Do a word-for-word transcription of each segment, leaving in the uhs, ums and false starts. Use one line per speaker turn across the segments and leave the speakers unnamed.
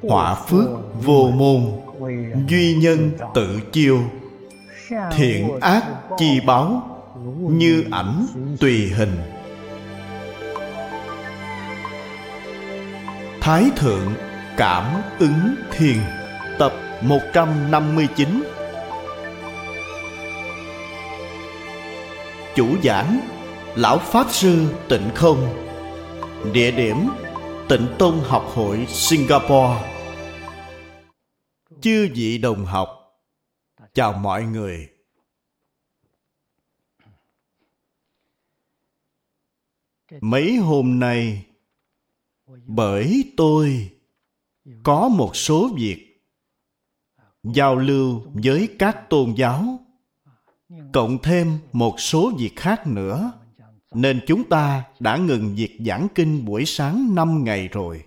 họa phước vô môn, duy nhân tự chiêu, thiện ác chi báo, như ảnh tùy hình. Thái Thượng Cảm Ứng Thiền, tập một trăm năm mươi chín. Chủ giảng Lão Pháp Sư Tịnh Không. Địa điểm Tịnh Tông Học hội Singapore. Chư vị đồng học, chào mọi người. Mấy hôm nay, bởi tôi có một số việc giao lưu với các tôn giáo, cộng thêm một số việc khác nữa, nên chúng ta đã ngừng việc giảng kinh buổi sáng năm ngày rồi.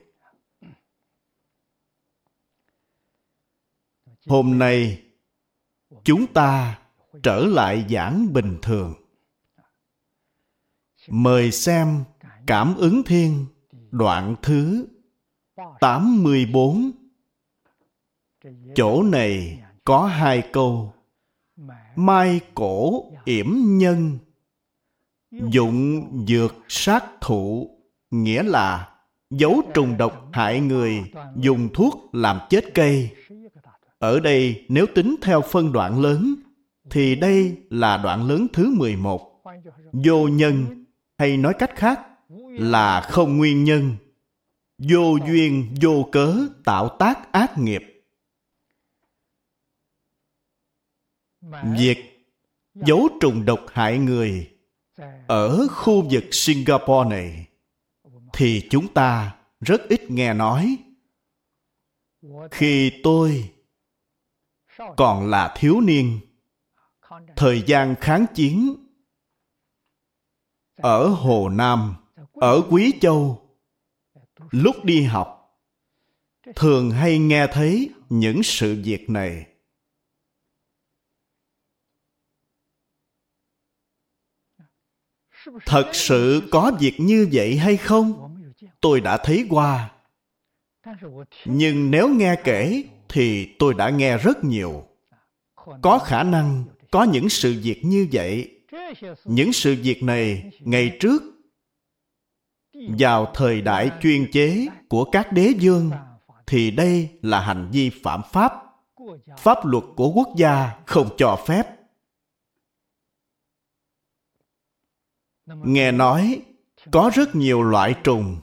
Hôm nay, chúng ta trở lại giảng bình thường. Mời xem Cảm Ứng Thiên đoạn thứ tám mươi bốn. Chỗ này có hai câu: mai cổ yểm nhân, dụng dược sát thụ, nghĩa là giấu trùng độc hại người, dùng thuốc làm chết cây. Ở đây nếu tính theo phân đoạn lớn, thì đây là đoạn lớn thứ mười một. Vô nhân, hay nói cách khác là không nguyên nhân, vô duyên vô cớ tạo tác ác nghiệp. Việc giấu trùng độc hại người ở khu vực Singapore này thì chúng ta rất ít nghe nói. Khi tôi còn là thiếu niên, thời gian kháng chiến, ở Hồ Nam, ở Quý Châu, lúc đi học, thường hay nghe thấy những sự việc này. Thật sự có việc như vậy hay không? Tôi đã thấy qua. Nhưng nếu nghe kể thì tôi đã nghe rất nhiều. Có khả năng có những sự việc như vậy. Những sự việc này ngày trước, vào thời đại chuyên chế của các đế vương, thì đây là hành vi phạm pháp. Pháp luật của quốc gia không cho phép. Nghe nói có rất nhiều loại trùng.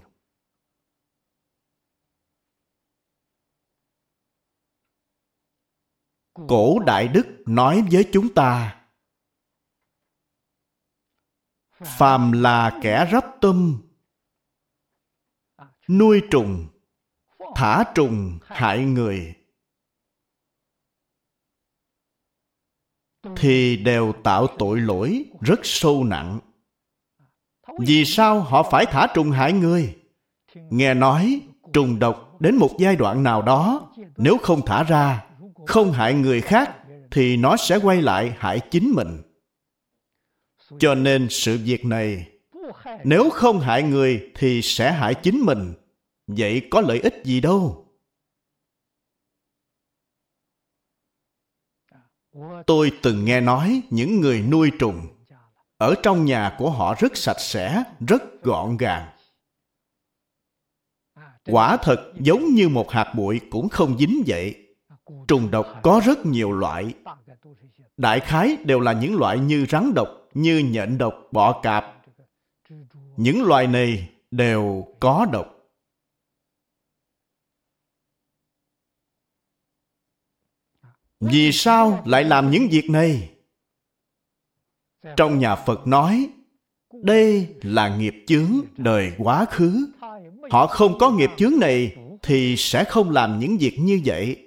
Cổ Đại Đức nói với chúng ta: phàm là kẻ rắp tâm, nuôi trùng, thả trùng hại người, thì đều tạo tội lỗi rất sâu nặng. Vì sao họ phải thả trùng hại người? Nghe nói trùng độc đến một giai đoạn nào đó, nếu không thả ra, không hại người khác, thì nó sẽ quay lại hại chính mình. Cho nên sự việc này, nếu không hại người thì sẽ hại chính mình. Vậy có lợi ích gì đâu? Tôi từng nghe nói những người nuôi trùng, ở trong nhà của họ rất sạch sẽ, rất gọn gàng. Quả thật giống như một hạt bụi cũng không dính vậy. Trùng độc có rất nhiều loại. Đại khái đều là những loại như rắn độc, như nhện độc, bọ cạp. Những loài này đều có độc. Vì sao lại làm những việc này? Trong nhà Phật nói, đây là nghiệp chướng đời quá khứ. Họ không có nghiệp chướng này thì sẽ không làm những việc như vậy.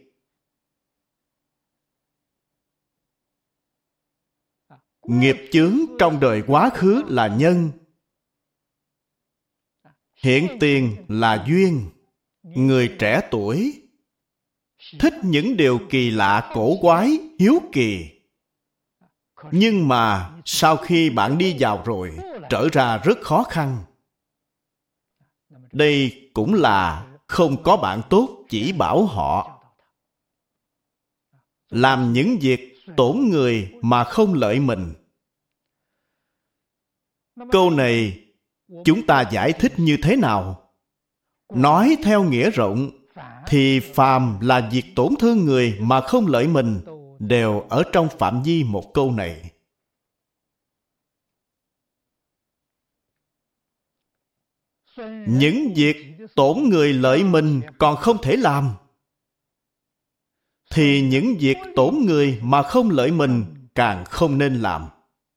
Nghiệp chướng trong đời quá khứ là nhân, hiện tiền là duyên. Người trẻ tuổi thích những điều kỳ lạ, cổ quái, hiếu kỳ. Nhưng mà sau khi bạn đi vào rồi, trở ra rất khó khăn. Đây cũng là không có bạn tốt chỉ bảo họ. Làm những việc tổn người mà không lợi mình. Câu này chúng ta giải thích như thế nào? Nói theo nghĩa rộng thì phàm là việc tổn thương người mà không lợi mình đều ở trong phạm vi một câu này. Những việc tổn người lợi mình còn không thể làm, thì những việc tổn người mà không lợi mình càng không nên làm.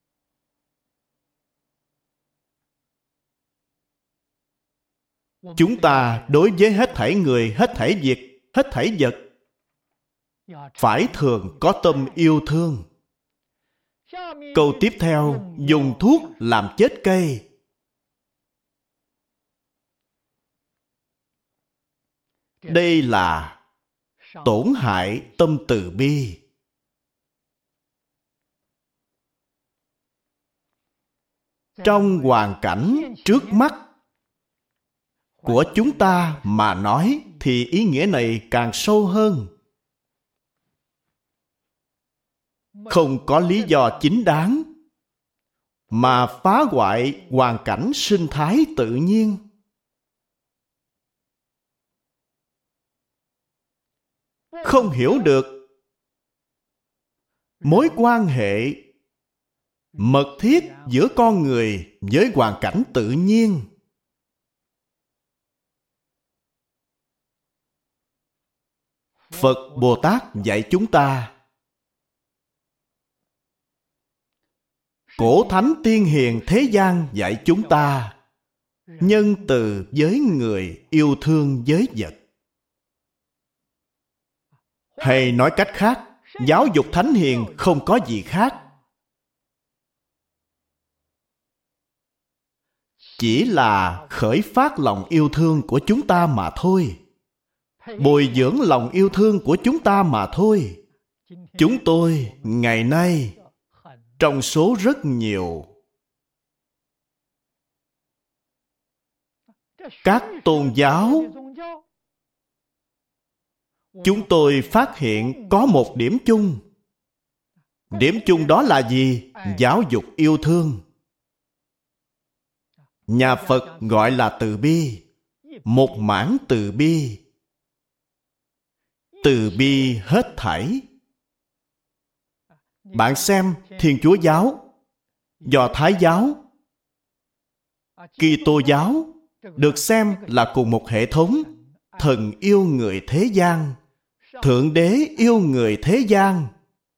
Chúng ta đối với hết thảy người, hết thảy việc, hết thảy vật phải thường có tâm yêu thương. Câu tiếp theo, dùng thuốc làm chết cây. Đây là tổn hại tâm từ bi. Trong hoàn cảnh trước mắt của chúng ta mà nói thì ý nghĩa này càng sâu hơn. Không có lý do chính đáng mà phá hoại hoàn cảnh sinh thái tự nhiên. Không hiểu được mối quan hệ mật thiết giữa con người với hoàn cảnh tự nhiên. Phật Bồ Tát dạy chúng ta, cổ thánh tiên hiền thế gian dạy chúng ta nhân từ với người, yêu thương với vật. Hay nói cách khác, giáo dục thánh hiền không có gì khác, chỉ là khởi phát lòng yêu thương của chúng ta mà thôi, bồi dưỡng lòng yêu thương của chúng ta mà thôi. Chúng tôi ngày nay trong số rất nhiều các tôn giáo, chúng tôi phát hiện có một điểm chung. Điểm chung đó là gì? Giáo dục yêu thương. Nhà Phật gọi là từ bi, một mảng từ bi. Từ bi hết thảy. Bạn xem Thiên Chúa giáo, Do Thái giáo, Kitô giáo được xem là cùng một hệ thống. Thần yêu người thế gian, Thượng Đế yêu người thế gian.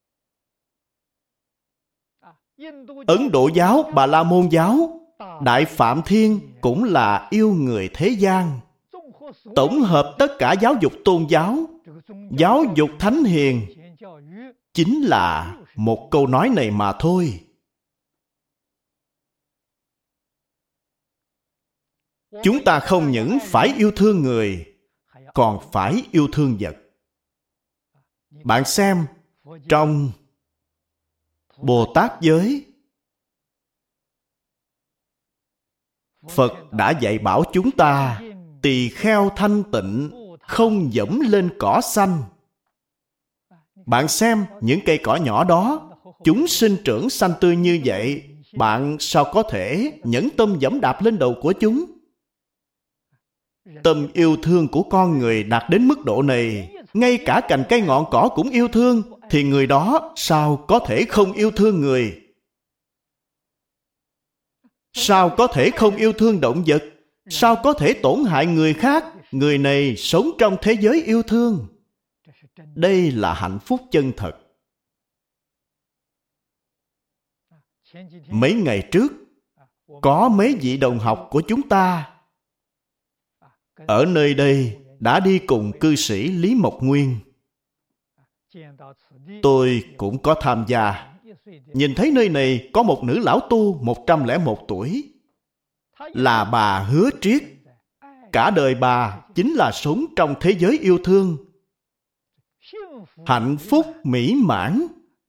Ấn Độ giáo, Bà La Môn giáo, Đại Phạm Thiên cũng là yêu người thế gian. Tổng hợp tất cả giáo dục tôn giáo, giáo dục thánh hiền chính là một câu nói này mà thôi. Chúng ta không những phải yêu thương người, còn phải yêu thương vật. Bạn xem, trong Bồ Tát giới, Phật đã dạy bảo chúng ta tỳ kheo thanh tịnh, không dẫm lên cỏ xanh. Bạn xem những cây cỏ nhỏ đó, chúng sinh trưởng xanh tươi như vậy, bạn sao có thể nhẫn tâm dẫm đạp lên đầu của chúng? Tâm yêu thương của con người đạt đến mức độ này, ngay cả cành cây ngọn cỏ cũng yêu thương, thì người đó sao có thể không yêu thương người? Sao có thể không yêu thương động vật? Sao có thể tổn hại người khác? Người này sống trong thế giới yêu thương. Đây là hạnh phúc chân thật. Mấy ngày trước, có mấy vị đồng học của chúng ta ở nơi đây đã đi cùng cư sĩ Lý Mộc Nguyên. Tôi cũng có tham gia. Nhìn thấy nơi này có một nữ lão tu một trăm lẻ một tuổi, là bà Hứa Triết. Cả đời bà chính là sống trong thế giới yêu thương, hạnh phúc mỹ mãn.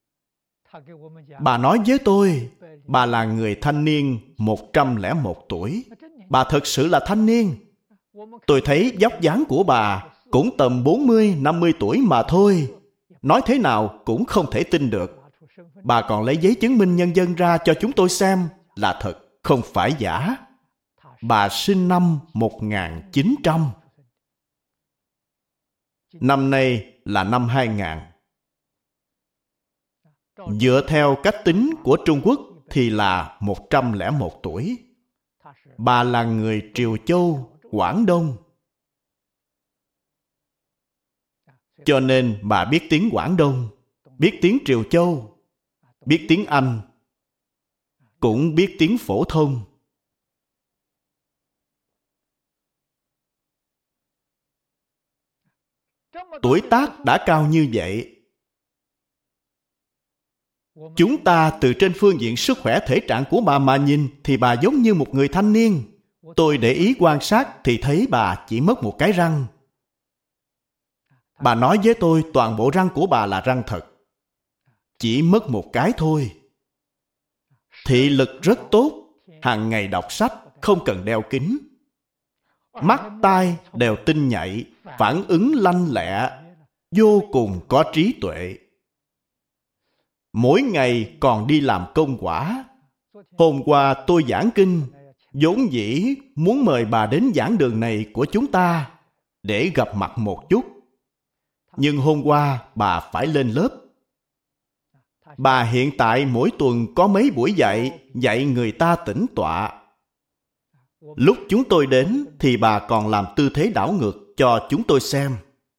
Bà nói với tôi, bà là người thanh niên một trăm lẻ một tuổi. Bà thật sự là thanh niên. Tôi thấy vóc dáng của bà cũng tầm bốn mươi năm mươi tuổi mà thôi. Nói thế nào cũng không thể tin được. Bà còn lấy giấy chứng minh nhân dân ra cho chúng tôi xem, là thật, không phải giả. Bà sinh năm một nghìn chín trăm. Năm nay là năm hai nghìn. Dựa theo cách tính của Trung Quốc thì là một trăm lẻ một tuổi. Bà là người Triều Châu, Quảng Đông. Cho nên bà biết tiếng Quảng Đông, biết tiếng Triều Châu, biết tiếng Anh, cũng biết tiếng phổ thông. Tuổi tác đã cao như vậy. Chúng ta từ trên phương diện sức khỏe thể trạng của bà mà nhìn thì bà giống như một người thanh niên. Tôi để ý quan sát thì thấy bà chỉ mất một cái răng. Bà nói với tôi toàn bộ răng của bà là răng thật. Chỉ mất một cái thôi. Thị lực rất tốt, hàng ngày đọc sách, không cần đeo kính. Mắt tai đều tinh nhạy, phản ứng lanh lẹ, vô cùng có trí tuệ. Mỗi ngày còn đi làm công quả. Hôm qua tôi giảng kinh, vốn dĩ muốn mời bà đến giảng đường này của chúng ta để gặp mặt một chút. Nhưng hôm qua bà phải lên lớp. Bà hiện tại mỗi tuần có mấy buổi dạy, dạy người ta tĩnh tọa. Lúc chúng tôi đến thì bà còn làm tư thế đảo ngược cho chúng tôi xem.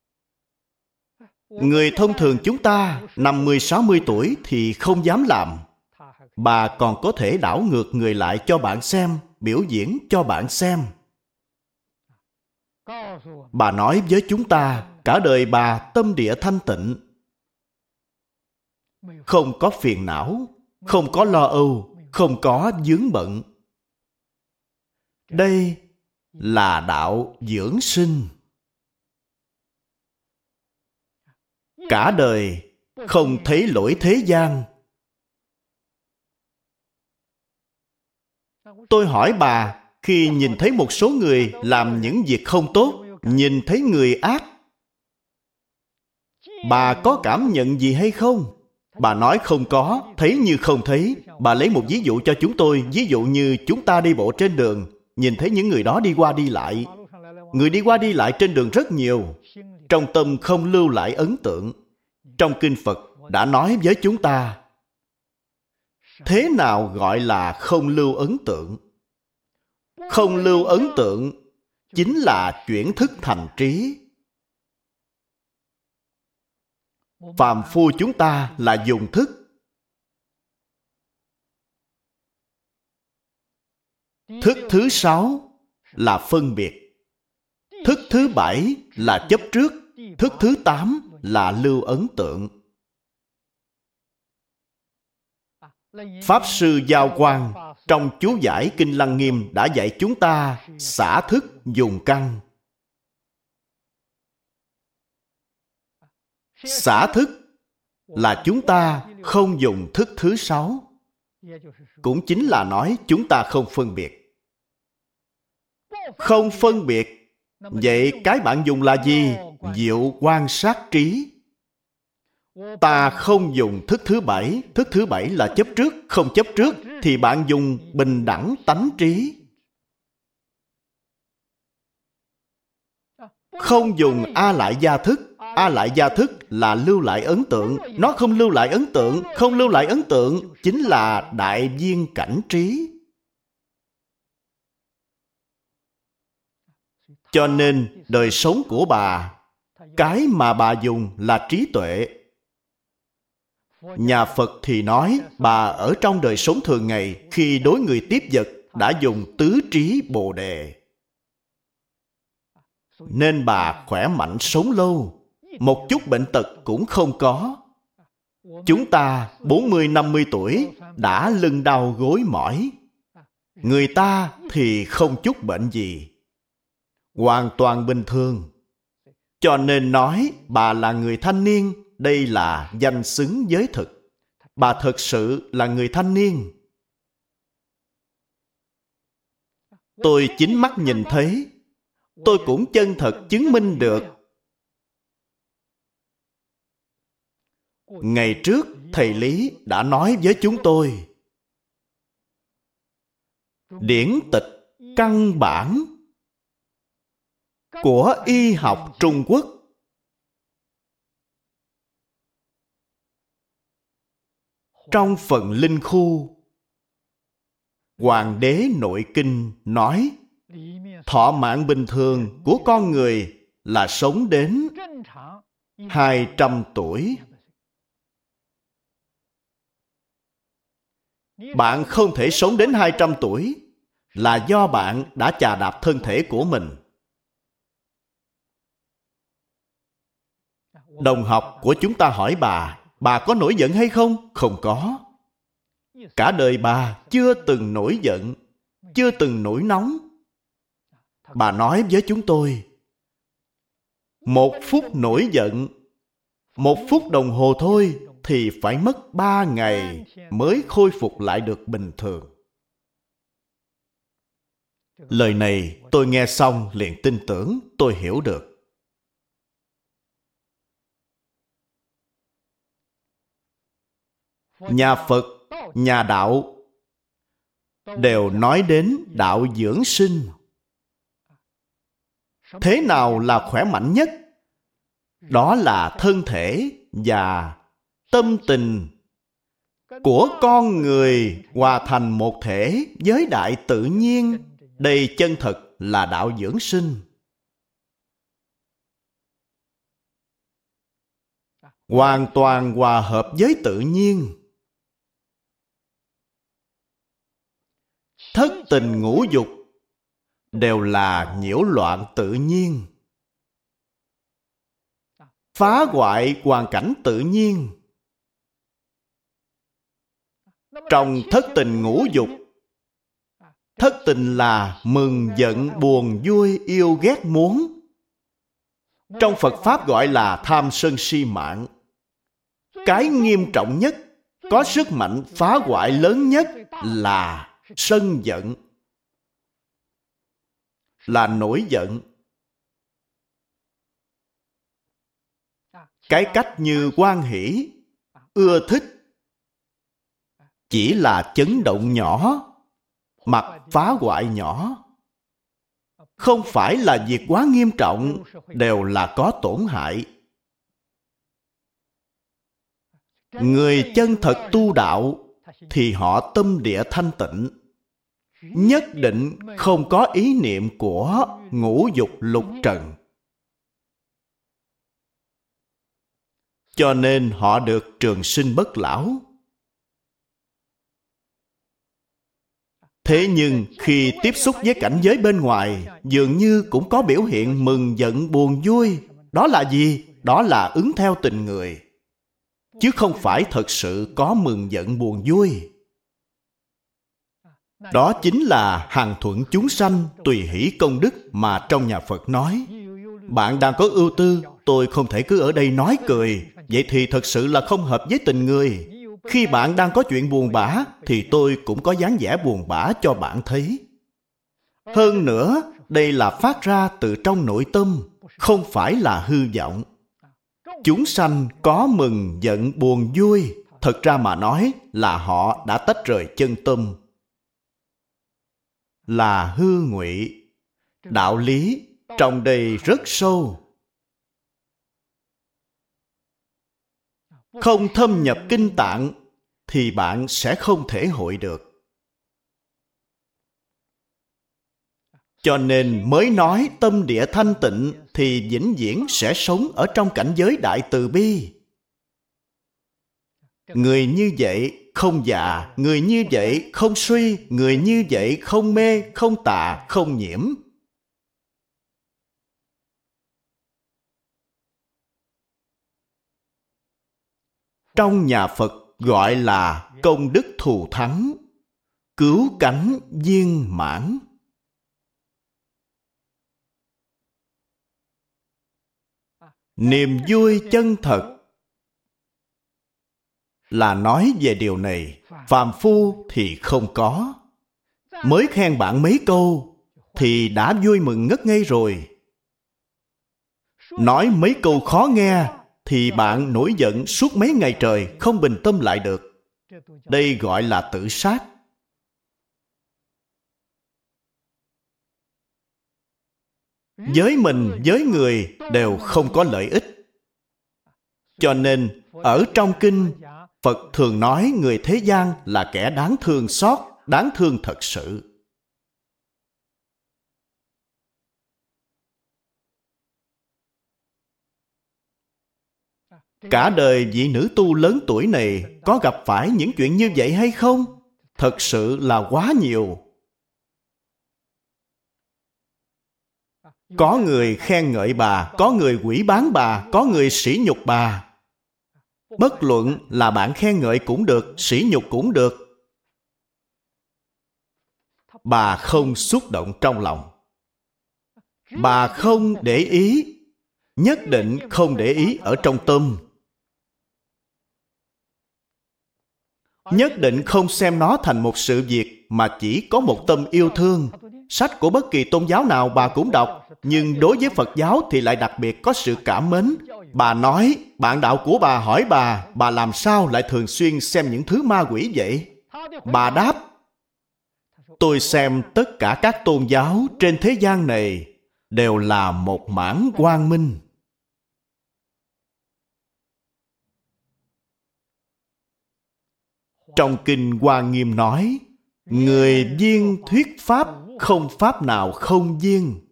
Người thông thường chúng ta năm mươi sáu mươi tuổi thì không dám làm. Bà còn có thể đảo ngược người lại cho bạn xem, biểu diễn cho bạn xem. Bà nói với chúng ta cả đời bà tâm địa thanh tịnh, không có phiền não, không có lo âu, không có vướng bận. Đây là đạo dưỡng sinh. Cả đời không thấy lỗi thế gian. Tôi hỏi bà, khi nhìn thấy một số người làm những việc không tốt, nhìn thấy người ác, bà có cảm nhận gì hay không? Bà nói không có, thấy như không thấy. Bà lấy một ví dụ cho chúng tôi. Ví dụ như chúng ta đi bộ trên đường, nhìn thấy những người đó đi qua đi lại. Người đi qua đi lại trên đường rất nhiều. Trong tâm không lưu lại ấn tượng. Trong Kinh Phật đã nói với chúng ta, thế nào gọi là không lưu ấn tượng? Không lưu ấn tượng chính là chuyển thức thành trí. Phàm phu chúng ta là dùng thức. Thức thứ sáu là phân biệt. Thức thứ bảy là chấp trước. Thức thứ tám là lưu ấn tượng. Pháp Sư Giao Quang trong chú giải Kinh Lăng Nghiêm đã dạy chúng ta xả thức dùng căn. Xả thức là chúng ta không dùng thức thứ sáu. Cũng chính là nói chúng ta không phân biệt. Không phân biệt. Vậy cái bạn dùng là gì? Diệu quan sát trí. Ta không dùng thức thứ bảy. Thức thứ bảy là chấp trước. Không chấp trước thì bạn dùng bình đẳng tánh trí. Không dùng A lại gia thức. A lại gia thức là lưu lại ấn tượng. Nó không lưu lại ấn tượng. Không lưu lại ấn tượng chính là đại viên cảnh trí. Cho nên đời sống của bà, cái mà bà dùng là trí tuệ. Nhà Phật thì nói bà ở trong đời sống thường ngày, khi đối người tiếp vật đã dùng tứ trí Bồ Đề. Nên bà khỏe mạnh sống lâu, một chút bệnh tật cũng không có. Chúng ta bốn mươi năm mươi tuổi đã lưng đau gối mỏi. Người ta thì không chút bệnh gì, hoàn toàn bình thường. Cho nên nói bà là người thanh niên, đây là danh xứng với thực. Bà thật sự là người thanh niên. Tôi chính mắt nhìn thấy. tôi cũng chân thật chứng minh được. Ngày trước, thầy Lý đã nói với chúng tôi, điển tịch căn bản của y học Trung Quốc trong phần linh khu, Hoàng đế nội kinh nói thọ mạng bình thường của con người là sống đến hai trăm tuổi. Bạn không thể sống đến hai trăm tuổi là do bạn đã chà đạp thân thể của mình. Đồng học của chúng ta hỏi bà, bà có nổi giận hay không? Không có. Cả đời bà chưa từng nổi giận, chưa từng nổi nóng. Bà nói với chúng tôi, một phút nổi giận, một phút đồng hồ thôi thì phải mất ba ngày mới khôi phục lại được bình thường. Lời này tôi nghe xong liền tin tưởng, tôi hiểu được. Nhà Phật, nhà đạo đều nói đến đạo dưỡng sinh. Thế nào là khỏe mạnh nhất? Đó là thân thể và tâm tình của con người hòa thành một thể với đại tự nhiên. Đây chân thật là đạo dưỡng sinh. Hoàn toàn hòa hợp với tự nhiên. Thất tình ngũ dục đều là nhiễu loạn tự nhiên, phá hoại hoàn cảnh tự nhiên. Trong thất tình ngũ dục, thất tình là mừng giận buồn vui yêu ghét muốn. Trong Phật Pháp gọi là tham sân si mạng. Cái nghiêm trọng nhất, có sức mạnh phá hoại lớn nhất là sân giận, là nổi giận. Cái cách như hoan hỷ, ưa thích chỉ là chấn động nhỏ, mặt phá hoại nhỏ. Không phải là việc quá nghiêm trọng, đều là có tổn hại. Người chân thật tu đạo thì họ tâm địa thanh tịnh, nhất định không có ý niệm của ngũ dục lục trần. Cho nên họ được trường sinh bất lão. Thế nhưng khi tiếp xúc với cảnh giới bên ngoài, dường như cũng có biểu hiện mừng giận buồn vui. Đó là gì? Đó là ứng theo tình người, chứ không phải thật sự có mừng giận buồn vui. Đó chính là hằng thuận chúng sanh, tùy hỷ công đức mà trong nhà Phật nói. Bạn đang có ưu tư, tôi không thể cứ ở đây nói cười, vậy thì thật sự là không hợp với tình người. Khi bạn đang có chuyện buồn bã, thì tôi cũng có dáng vẻ buồn bã cho bạn thấy. Hơn nữa, đây là phát ra từ trong nội tâm, không phải là hư vọng. Chúng sanh có mừng giận buồn vui, thật ra mà nói là họ đã tách rời chân tâm, là hư ngụy. Đạo lý trong đây rất sâu. Không thâm nhập kinh tạng thì bạn sẽ không thể hội được. Cho nên mới nói tâm địa thanh tịnh thì vĩnh viễn sẽ sống ở trong cảnh giới đại từ bi. Người như vậy không già, người như vậy không suy, người như vậy không mê, không tà, không nhiễm. Trong nhà Phật gọi là công đức thù thắng, cứu cánh viên mãn. Niềm vui chân thật là nói về điều này, phàm phu thì không có. Mới khen bạn mấy câu, thì đã vui mừng ngất ngây rồi. Nói mấy câu khó nghe thì bạn nổi giận suốt mấy ngày trời, không bình tâm lại được. Đây gọi là tự sát. Với mình, với người đều không có lợi ích. Cho nên, ở trong kinh, Phật thường nói người thế gian là kẻ đáng thương xót, đáng thương thật sự. Cả đời vị nữ tu lớn tuổi này có gặp phải những chuyện như vậy hay không? Thật sự là quá nhiều. Có người khen ngợi bà, có người quỷ báng bà, có người sỉ nhục bà. Bất luận là bạn khen ngợi cũng được, sỉ nhục cũng được. Bà không xúc động trong lòng. Bà không để ý, nhất định không để ý ở trong tâm. Nhất định không xem nó thành một sự việc mà chỉ có một tâm yêu thương. Sách của bất kỳ tôn giáo nào bà cũng đọc, nhưng đối với Phật giáo thì lại đặc biệt có sự cảm mến. Bà nói, bạn đạo của bà hỏi bà, bà làm sao lại thường xuyên xem những thứ ma quỷ vậy? Bà đáp, tôi xem tất cả các tôn giáo trên thế gian này đều là một mảng quang minh. Trong Kinh Hoa Nghiêm nói, người viên thuyết pháp, không pháp nào không viên.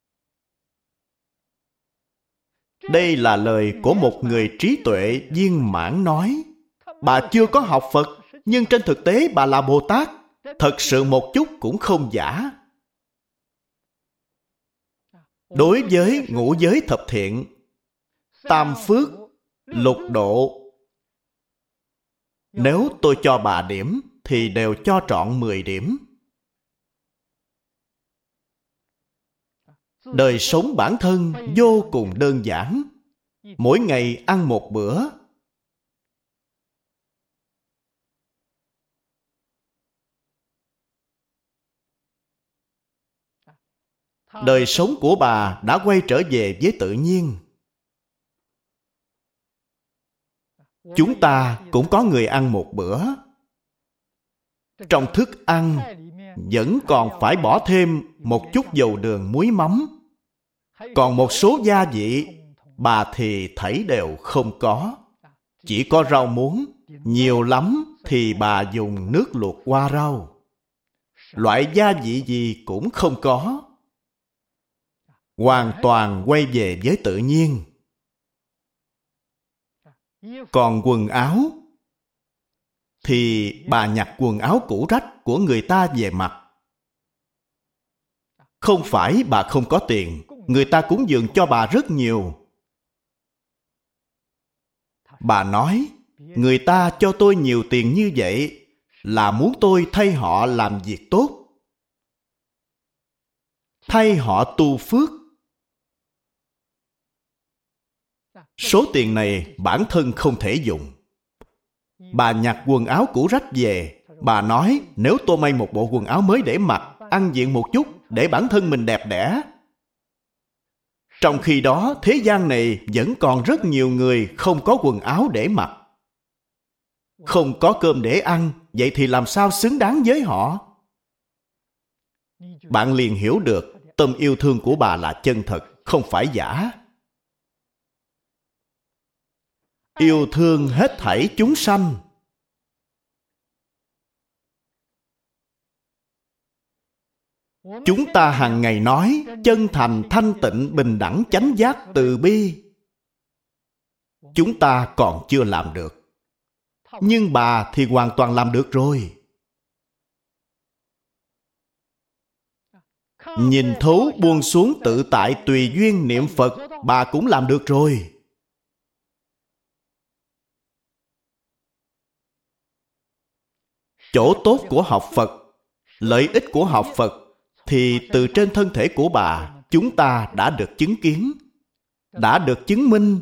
Đây là lời của một người trí tuệ viên mãn nói. Bà chưa có học Phật, nhưng trên thực tế bà là Bồ Tát. Thật sự một chút cũng không giả. Đối với ngũ giới thập thiện, tam phước, lục độ, nếu tôi cho bà điểm thì đều cho trọn mười điểm. Đời sống bản thân vô cùng đơn giản. Mỗi ngày ăn một bữa. Đời sống của bà đã quay trở về với tự nhiên. Chúng ta cũng có người ăn một bữa. Trong thức ăn vẫn còn phải bỏ thêm một chút dầu đường muối mắm. Còn một số gia vị, bà thì thảy đều không có. Chỉ có rau muống, nhiều lắm thì bà dùng nước luộc qua rau. Loại gia vị gì cũng không có. Hoàn toàn quay về với tự nhiên. Còn quần áo thì bà nhặt quần áo cũ rách của người ta về mặc. Không phải bà không có tiền, người ta cúng dường cho bà rất nhiều. Bà nói, người ta cho tôi nhiều tiền như vậy là muốn tôi thay họ làm việc tốt, thay họ tu phước. Số tiền này bản thân không thể dùng. Bà nhặt quần áo cũ rách về. Bà nói, nếu tôi may một bộ quần áo mới để mặc, ăn diện một chút, để bản thân mình đẹp đẽ. Trong khi đó, thế gian này vẫn còn rất nhiều người không có quần áo để mặc. Không có cơm để ăn, vậy thì làm sao xứng đáng với họ? Bạn liền hiểu được tâm yêu thương của bà là chân thật, không phải giả. Yêu thương hết thảy chúng sanh. Chúng ta hàng ngày nói chân thành, thanh tịnh, bình đẳng, chánh giác, từ bi. Chúng ta còn chưa làm được. Nhưng bà thì hoàn toàn làm được rồi. Nhìn thấu buông xuống tự tại tùy duyên niệm Phật, bà cũng làm được rồi. Chỗ tốt của học Phật, lợi ích của học Phật thì từ trên thân thể của bà chúng ta đã được chứng kiến, đã được chứng minh.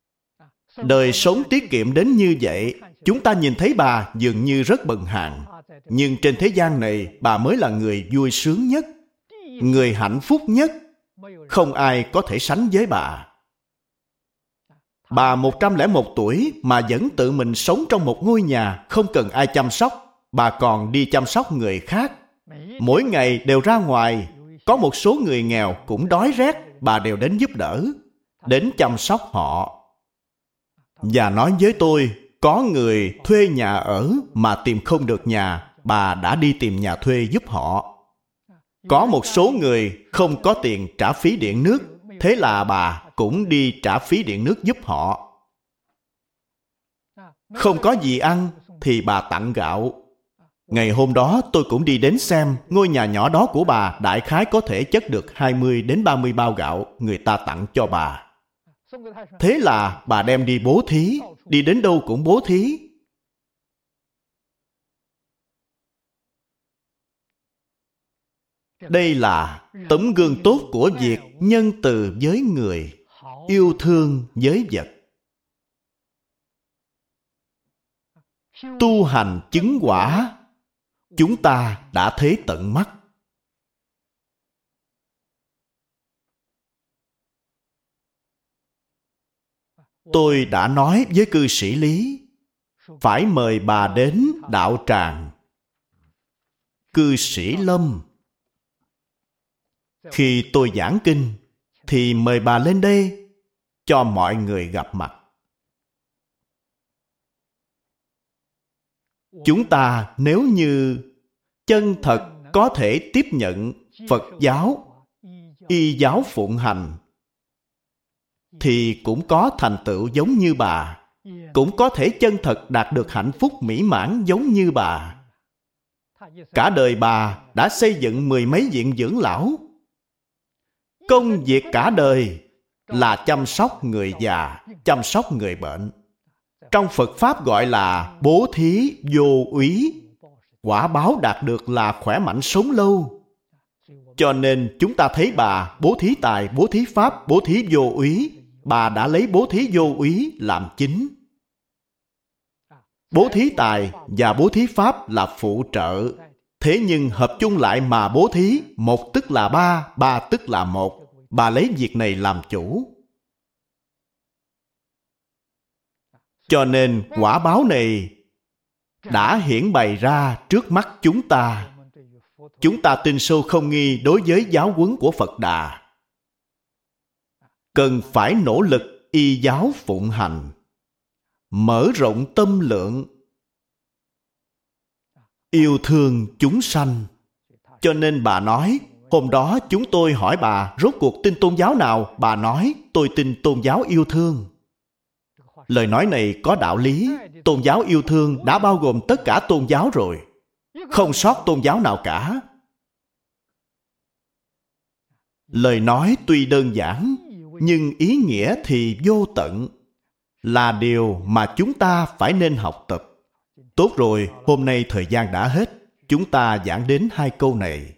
Đời sống tiết kiệm đến như vậy, chúng ta nhìn thấy bà dường như rất bần hàn. Nhưng trên thế gian này, bà mới là người vui sướng nhất, người hạnh phúc nhất. Không ai có thể sánh với bà. Bà một trăm lẻ một tuổi mà vẫn tự mình sống trong một ngôi nhà, không cần ai chăm sóc. Bà còn đi chăm sóc người khác. Mỗi ngày đều ra ngoài. Có một số người nghèo cũng đói rét, bà đều đến giúp đỡ, đến chăm sóc họ. Và nói với tôi, có người thuê nhà ở mà tìm không được nhà, bà đã đi tìm nhà thuê giúp họ. Có một số người không có tiền trả phí điện nước, thế là bà cũng đi trả phí điện nước giúp họ. Không có gì ăn thì bà tặng gạo. Ngày hôm đó tôi cũng đi đến xem ngôi nhà nhỏ đó của bà đại khái có thể chất được hai mươi đến ba mươi bao gạo người ta tặng cho bà. Thế là bà đem đi bố thí, đi đến đâu cũng bố thí. Đây là tấm gương tốt của việc nhân từ với người, yêu thương với vật. Tu hành chứng quả, chúng ta đã thấy tận mắt. Tôi đã nói với cư sĩ Lý, phải mời bà đến đạo tràng. Cư sĩ Lâm, khi tôi giảng kinh, thì mời bà lên đây, cho mọi người gặp mặt. Chúng ta nếu như chân thật có thể tiếp nhận Phật giáo, y giáo phụng hành, thì cũng có thành tựu giống như bà, cũng có thể chân thật đạt được hạnh phúc mỹ mãn giống như bà. Cả đời bà đã xây dựng mười mấy viện dưỡng lão. Công việc cả đời là chăm sóc người già, chăm sóc người bệnh. Trong Phật Pháp gọi là bố thí vô úy. Quả báo đạt được là khỏe mạnh sống lâu. Cho nên chúng ta thấy bà bố thí tài, bố thí pháp, bố thí vô úy. Bà đã lấy bố thí vô úy làm chính. Bố thí tài và bố thí pháp là phụ trợ. Thế nhưng hợp chung lại mà bố thí, một tức là ba, ba tức là một. Bà lấy việc này làm chủ. Cho nên quả báo này đã hiển bày ra trước mắt chúng ta. Chúng ta tin sâu không nghi đối với giáo huấn của Phật Đà. Cần phải nỗ lực y giáo phụng hành, mở rộng tâm lượng, yêu thương chúng sanh. Cho nên bà nói, hôm đó chúng tôi hỏi bà rốt cuộc tin tôn giáo nào? Bà nói, tôi tin tôn giáo yêu thương. Lời nói này có đạo lý. Tôn giáo yêu thương đã bao gồm tất cả tôn giáo rồi, không sót tôn giáo nào cả. Lời nói tuy đơn giản, nhưng ý nghĩa thì vô tận, là điều mà chúng ta phải nên học tập. Tốt rồi, hôm nay thời gian đã hết. Chúng ta giảng đến hai câu này.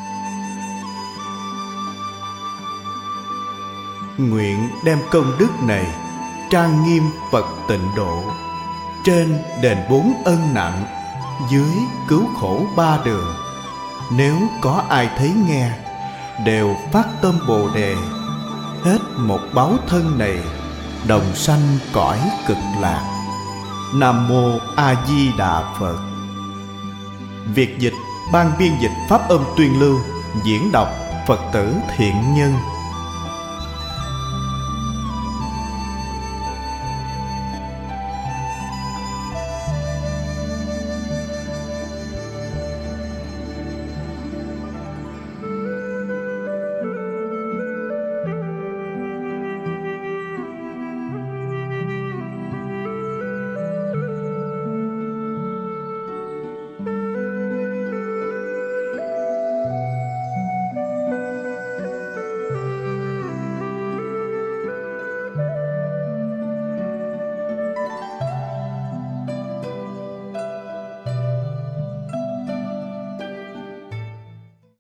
Nguyện đem công đức này trang nghiêm Phật tịnh độ, trên đền bốn ân nặng, dưới cứu khổ ba đường. Nếu có ai thấy nghe, đều phát tâm Bồ Đề, hết một báo thân này, đồng sanh cõi cực lạc. Nam Mô A Di Đà Phật. Việc dịch ban biên dịch pháp âm Tuyên Lưu, diễn đọc Phật tử Thiện Nhân.